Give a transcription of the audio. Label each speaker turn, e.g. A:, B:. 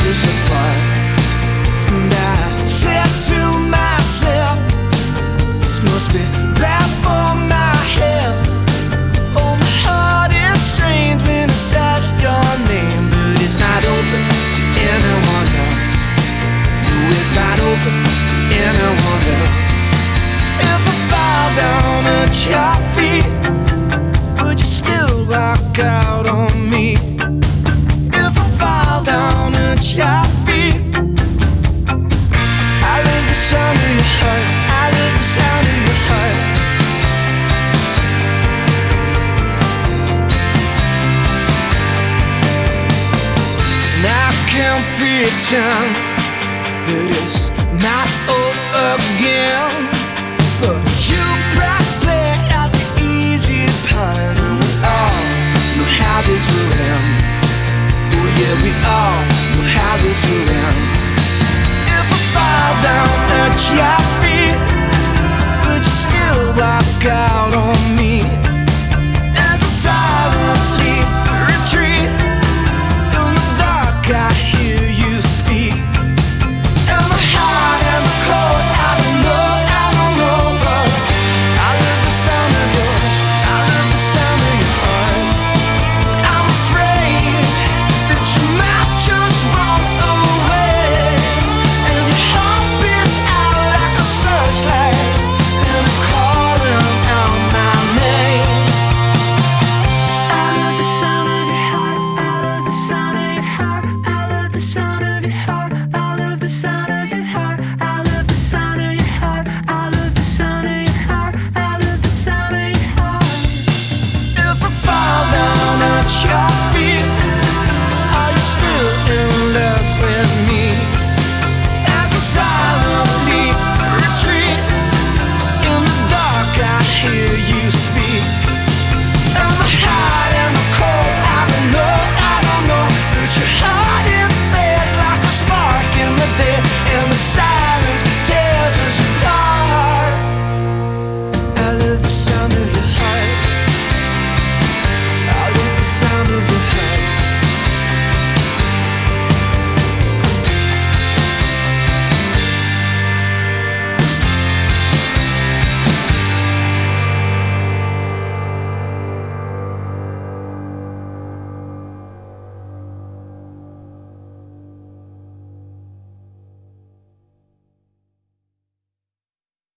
A: us apart. And I said to myself, this must be bad for my health. Oh, my heart is strange when it says your name, but it's not open to anyone else. No, it's not open to anyone else. If I fall down at your feet, would you still walk out on me? If I fall down at your feet, I love the sound of your heart. I love the sound of your heart. And I can't pretend that it's not over again.